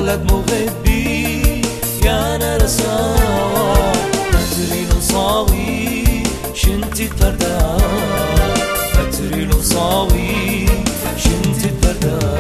ولد مغبي يا نرساوى فترين صاوي شنتي فردا فترين صاوي شنتي فردا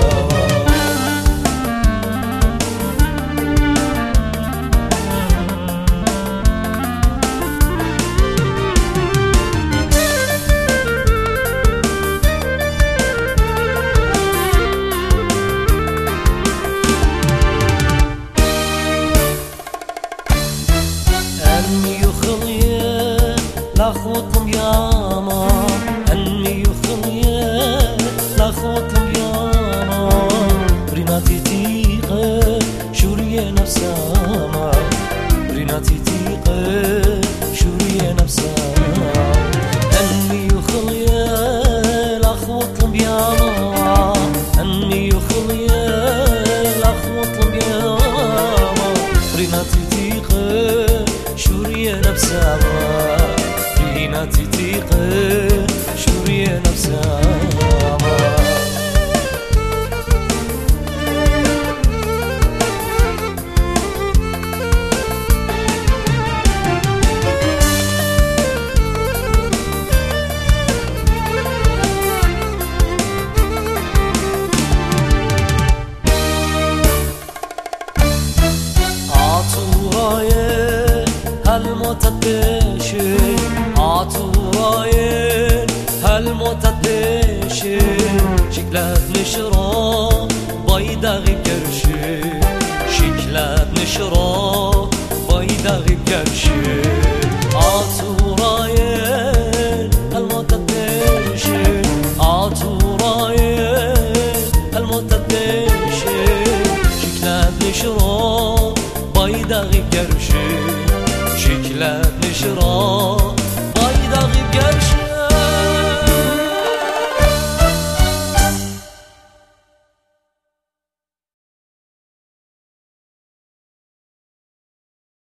لخوتم ياما أني يخليه لخوتم ياما ريناتي تيقه شورية نفساما ريناتي تيقه شورية نفساما أني يخليه لخوتم ياما أني يخليه لخوتم ياما ريناتي تيقه شورية نفساما ريناتي تيقه شورية نفسها عطورايه هالمتدشي عطورايه هالمتدشي شكلات نشرة بيضا غير كرشي شكلات نشرة بيضا غير كرشي عطورايه هالمتدشي عطورايه هالمتدشي شكلات نشرة بيضا غير كرشي